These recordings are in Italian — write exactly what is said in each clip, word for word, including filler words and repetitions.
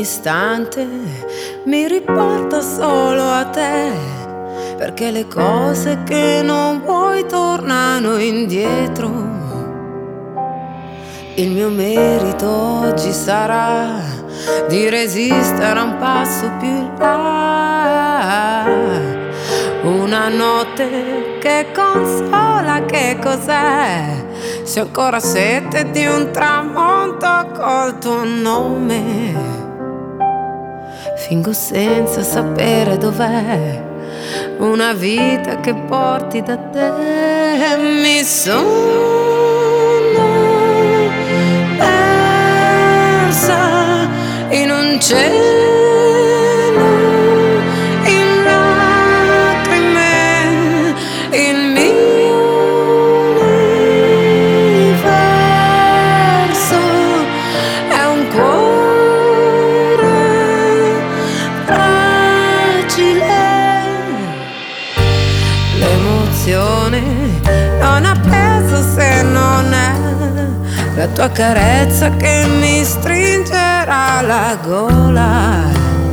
istante mi riporta solo a te, perché le cose che non vuoi tornano indietro. Il mio merito oggi sarà di resistere a un passo più in là. Una notte che consola, che cos'è? Se ho ancora sete di un tramonto col tuo nome. Fingo senza sapere dov'è una vita che porti da te. Mi sono persa in un cielo in lacrime, il mio universo è un cuore fragile. L'emozione non ha peso se non è la tua carezza che mi stringerà la gola.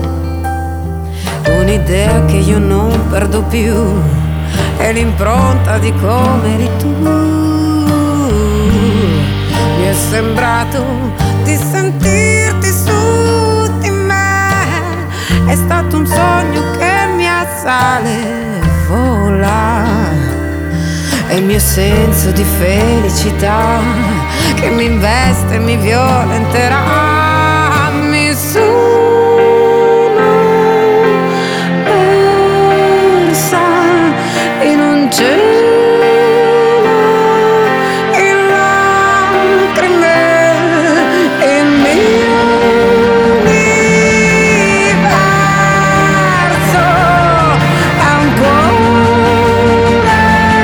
Un'idea che io non perdo più è l'impronta di come eri tu. Mi è sembrato di sentirti su di me. È stato un sogno che mi assale e vola. È il mio senso di felicità che mi investe e mi violenterà. Mi sono persa in un cielo in lacrime, il mio universo è un cuore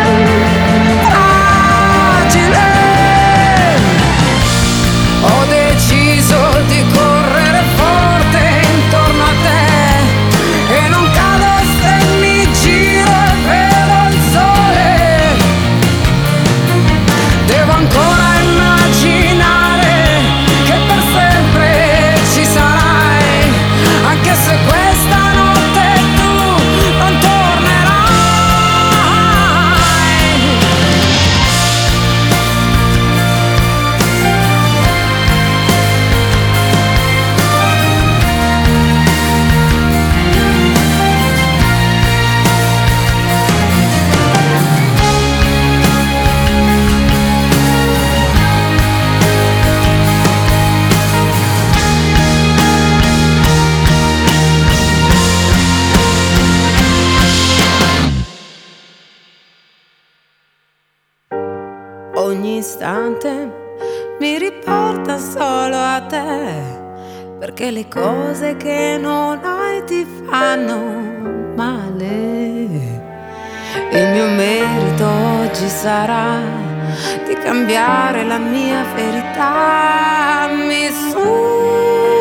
fragile. Ho deciso di correre forte intorno a te e non cado se mi giro e vedo il sole. Devo ancora immaginare che per sempre ci sarai, anche se questa notte tu non tornerai. Ogni istante mi riporta solo a te, perché le cose che non hai ti fanno male. Il mio merito oggi sarà di cambiare la mia verità. Mi sono